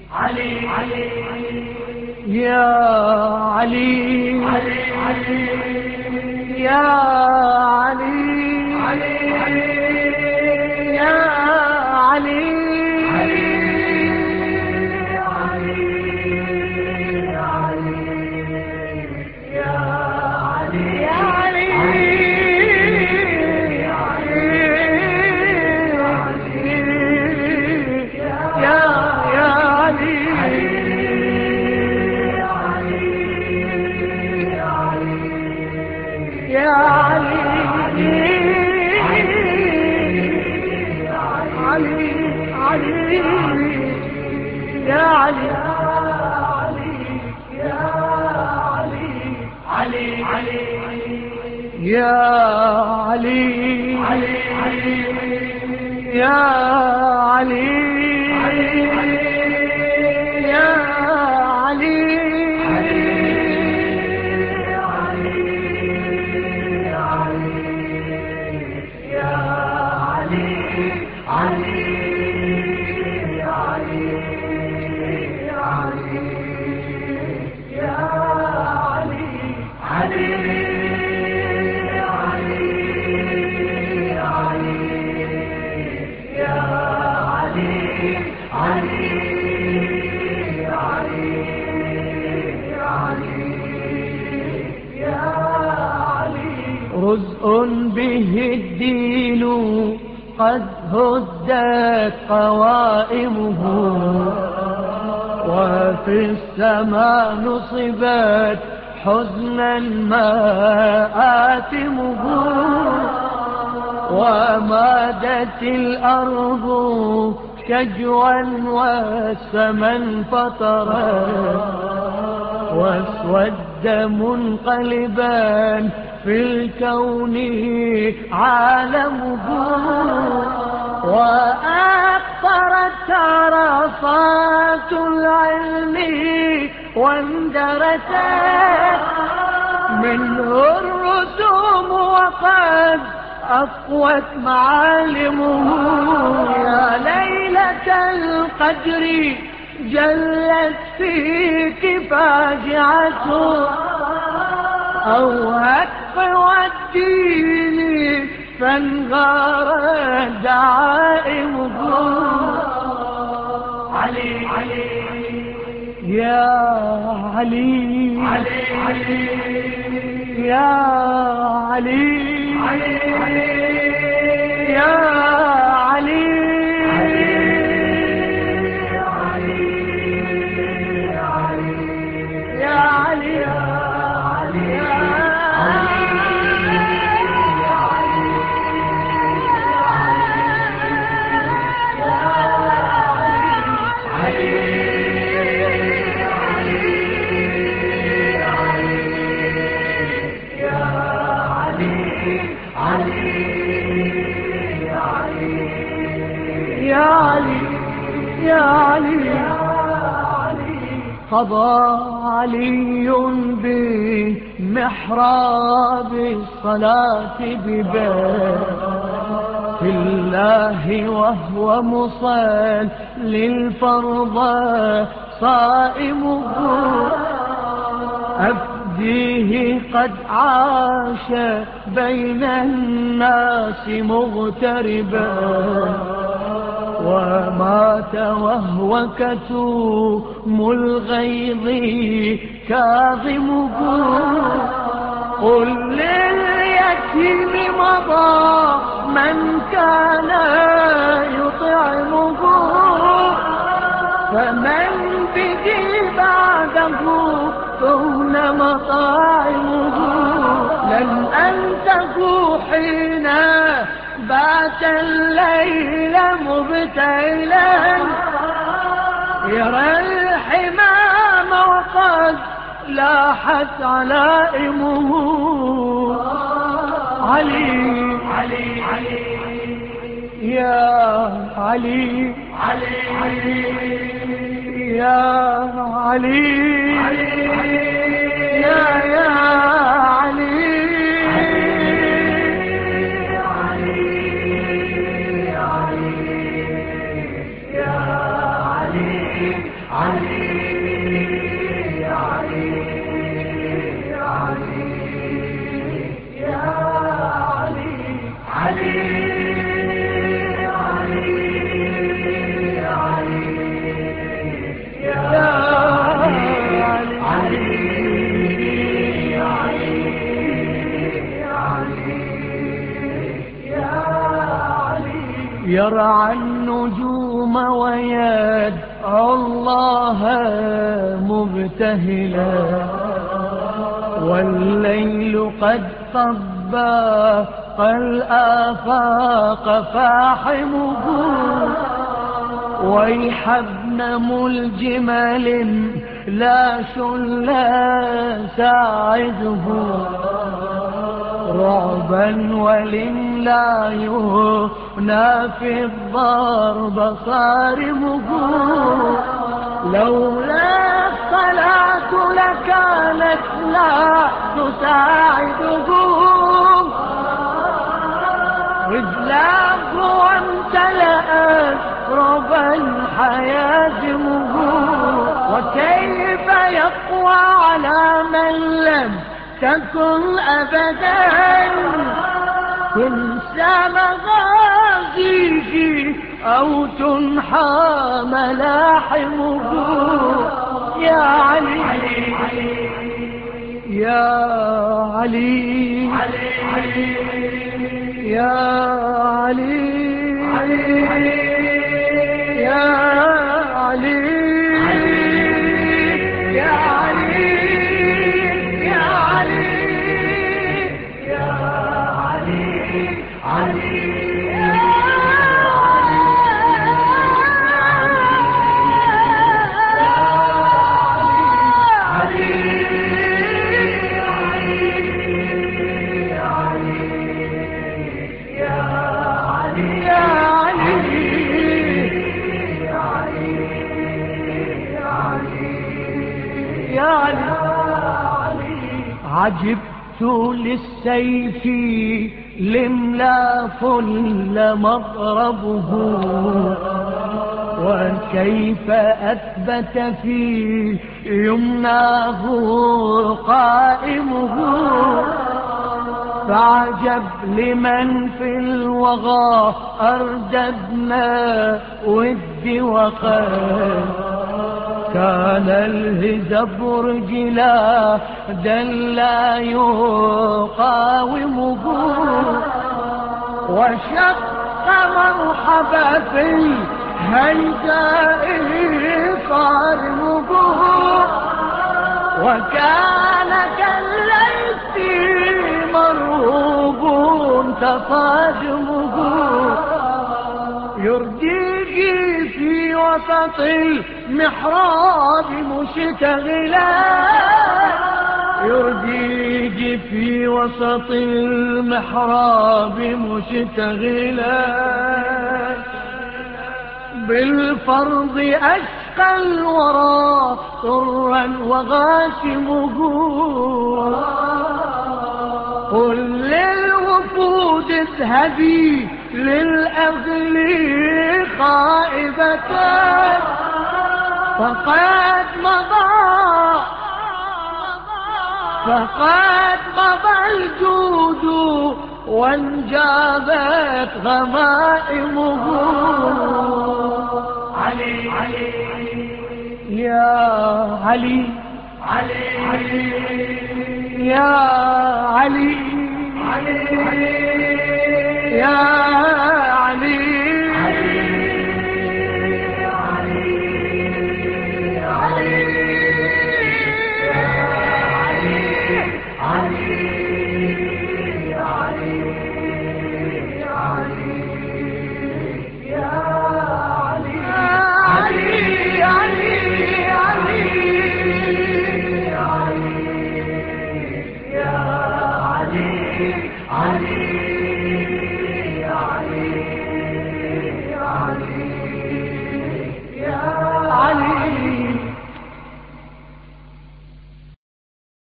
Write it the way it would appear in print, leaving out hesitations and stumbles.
علي يا علي يا علي يا علي يا علي علي يا علي يا علي يا علي يا علي رزء به الدين قد هدت قوائمه، وفي السماء نصبت حزنا مآتمه، ومادت الأرض شجوا والسماء انفطرت، واسود منقلبا في الكون عالمه، وأقطرت رصات العلم واندرست منه الرسوم، وقد أقوت معالمه. يا ليلة القدر جلت فيك فاجعة، أوهت قوى الدين فانغارت دعائمه. علي يا علي يا علي يا علي يا علي يا علي يا علي قضى علي بمحراب الصلاة ببيت الله، وهو مصل للفرض صائمه، أفديه قد عاش بين الناس مغتربا، ومات وهو كتوم الغيظ كاظمه. قل لليتيم مضى من كان يطعمه، فمن به بعده دون مطاعمه. لن أنته حين بات الليل مبتهلا، يرى الحمام وقد لاحت علائمه. علي يا علي يا علي يا علي يرعى النجوم ويدعو الله مبتهلا، والليل قد طبق الآفاق فاحمه، ويح ابن ملجمل لا شلا ساعده، رعبا ولن لا ينافي الضرب صارمه، لولا الصلاة لكانت لا تساعده، رجلاه وامتلأت ربا حيازمه، وكيف يقوى على من لم تكن أبدا تنسى مغازيه أو تنحى ملاحمه. يا علي يا علي يا علي يا علي يا علي يا علي عجبت للسيف لملاف لمضربه، وكيف أثبت في يمناه قائمه، فعجب لمن في الوغى أرددنا ود وقد كان الهزبر جلادا لا يقاومه، وشق مرحبا في الهيجاء صارمه، وكان كالليث مرهوب تصادمه، يرديه في وسط المحراب مشتغلا، يرديه في وسط المحراب مشتغلا، بالفرض أشقى الورى طرا وغاشمه، قل للوفود اذهبي للأغل خائبة، فقد مضى الجود وانجابت غمائمه. علي يا علي يا علي يا علي علي